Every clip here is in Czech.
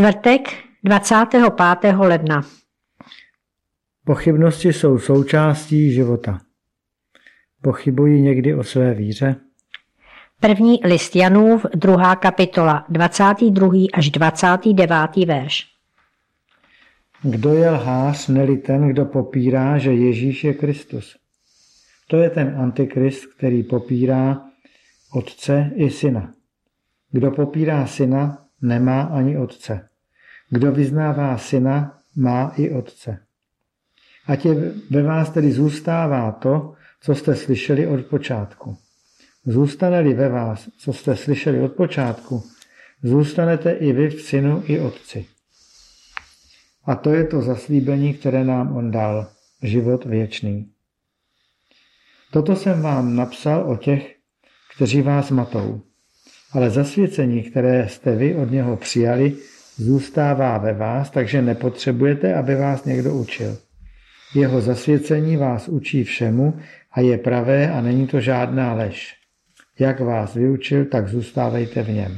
Čtvrtek 25. ledna. Pochybnosti jsou součástí života. Pochybují někdy o své víře? První list Janův, 2. kapitola, 22. až 29. verš. Kdo je lhář, neli ten, kdo popírá, že Ježíš je Kristus? To je ten antikrist, který popírá Otce i Syna. Kdo popírá Syna, nemá ani Otce. Kdo vyznává Syna, má i Otce. Ať ve vás tedy zůstává to, co jste slyšeli od počátku. Zůstane-li ve vás, co jste slyšeli od počátku, zůstanete i vy v Synu i Otci. A to je to zaslíbení, které nám on dal, život věčný. Toto jsem vám napsal o těch, kteří vás matou. Ale zasvěcení, které jste vy od něho přijali, zůstává ve vás, takže nepotřebujete, aby vás někdo učil. Jeho zasvěcení vás učí všemu a je pravé a není to žádná lež. Jak vás vyučil, tak zůstávejte v něm.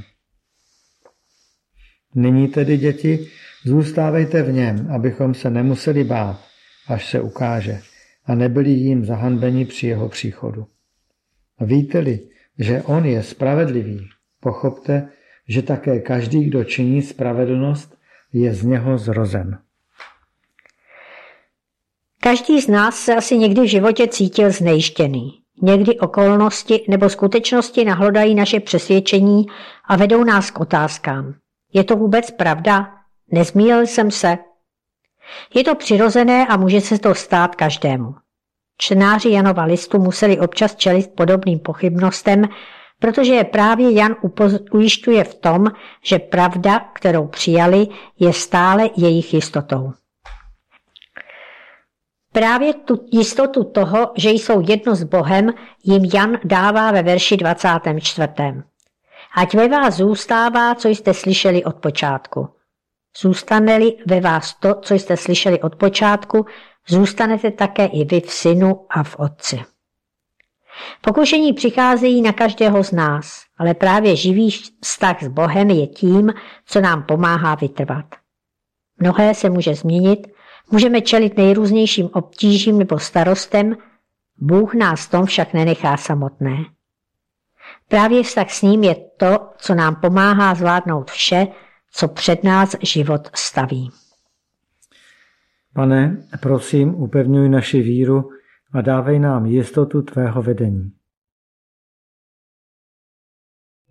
Nyní tedy, děti, zůstávejte v něm, abychom se nemuseli bát, až se ukáže, a nebyli jím zahanbeni při jeho příchodu. Víte-li, že on je spravedlivý, pochopte, že také každý, kdo činí spravedlnost, je z něho zrozen. Každý z nás se asi někdy v životě cítil znejštěný. Někdy okolnosti nebo skutečnosti nahlodají naše přesvědčení a vedou nás k otázkám. Je to vůbec pravda? Nezmýlil jsem se? Je to přirozené a může se to stát každému. Čtenáři Janova listu museli občas čelit podobným pochybnostem, protože je právě Jan ujišťuje v tom, že pravda, kterou přijali, je stále jejich jistotou. Právě tu jistotu toho, že jsou jedno s Bohem, jim Jan dává ve verši 24. Ať ve vás zůstává, co jste slyšeli od počátku. Zůstane-li ve vás to, co jste slyšeli od počátku, zůstanete také i vy v Synu a v Otci. Pokušení přicházejí na každého z nás, ale právě živý vztah s Bohem je tím, co nám pomáhá vytrvat. Mnohé se může změnit, můžeme čelit nejrůznějším obtížím nebo starostem, Bůh nás tom však nenechá samotné. Právě vztah s ním je to, co nám pomáhá zvládnout vše, co před nás život staví. Pane, prosím, upevňuj naši víru a dávej nám jistotu tvého vedení.